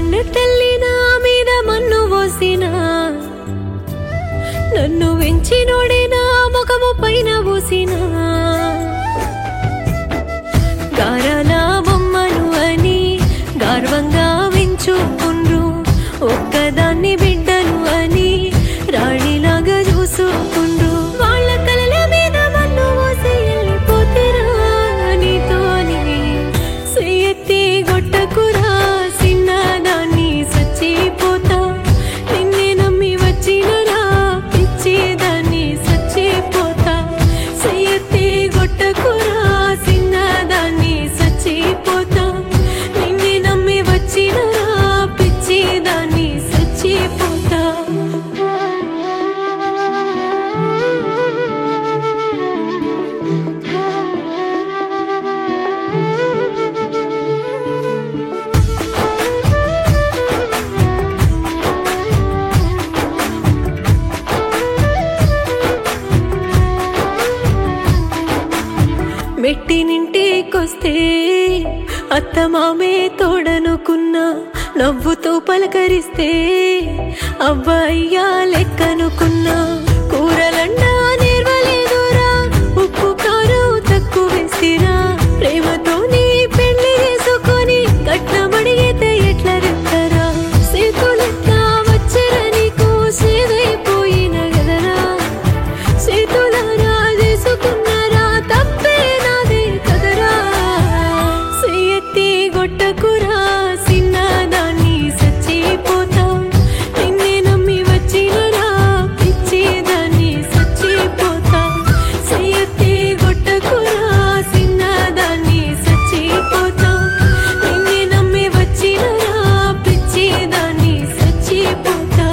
కన్న తల్లి నా మీద మన్ను పోసిన నన్ను వెంచినోడే నా ముఖము పైన పోసిన గారాల బొమ్మను అని గర్వంగా వించుకుండ్రు ఒక్కదాన్ని బిడ్డను అని రాణిలాగా చూసుకుండ్రు వాళ్ళ కలల మీద మన్ను పోసి వెళ్ళిపోతేరా నీతోని సెయ్యెత్తి గొట్టకురా సిన్నదాన్ని సచ్చిపోతా నిన్నే నమ్మి వచ్చినరా పిచ్చిదాన్ని సచ్చిపోతా సెయ్యెత్తి గొట్టకురా సిన్నదాన్ని సచ్చిపోతా నిన్నే నమ్మి వచ్చినరా పిచ్చిదాన్ని సచ్చిపోతా మెట్టినింటికొస్తే అత్తమామే తోడనుకున్నా నవ్వుతో పలకరిస్తే అవ్వయ్యా లెక్కనుకున్నా కూరలండా నేర్వలేదురా ఉప్పు కారం తక్కువ వేసిరా ప్రేమతో నీ పెళ్లి చేసుకొని కట్నమడిగితే ఎట్లా రెత్తరా సేతులెత్త వచ్చరా నీకు సేదైపోయిన గదరా సేతులారా చేసుకున్నారా తప్పే నాదే కదరా సెయ్యెత్తి గొట్టకురా సిన్నదాన్ని సచ్చిపోతా నిన్నే నమ్మి వచ్చినరా పిచ్చిదాన్ని సచ్చిపోతా సెయ్యెత్తి గొట్టకురా సిన్నదాన్ని సచ్చిపోతా నిన్నే నమ్మి వచ్చినరా పిచ్చిదాన్ని సచ్చిపోతా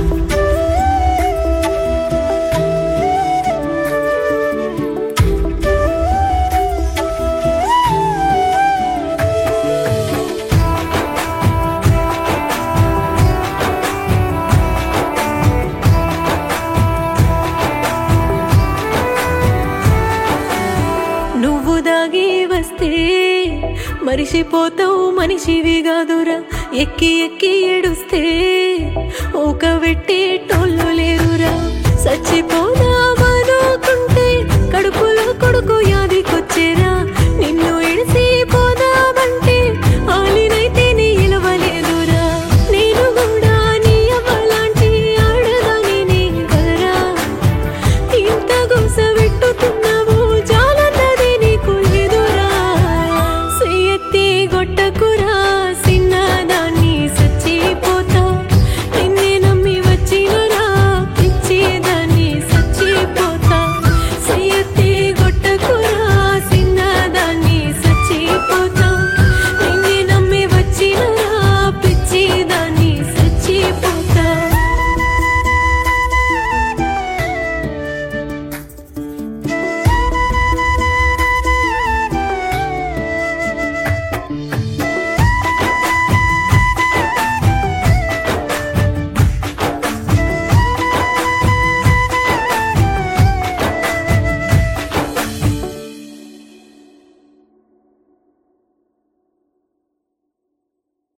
నువ్వు దాగి వస్తే మరిసిపోతావు మనిషివి కాదురా ఎక్కి ఎక్కి ఏడుస్తే ఒక వెట్టేటోళ్ళు లేరురా సచ్చిపోదా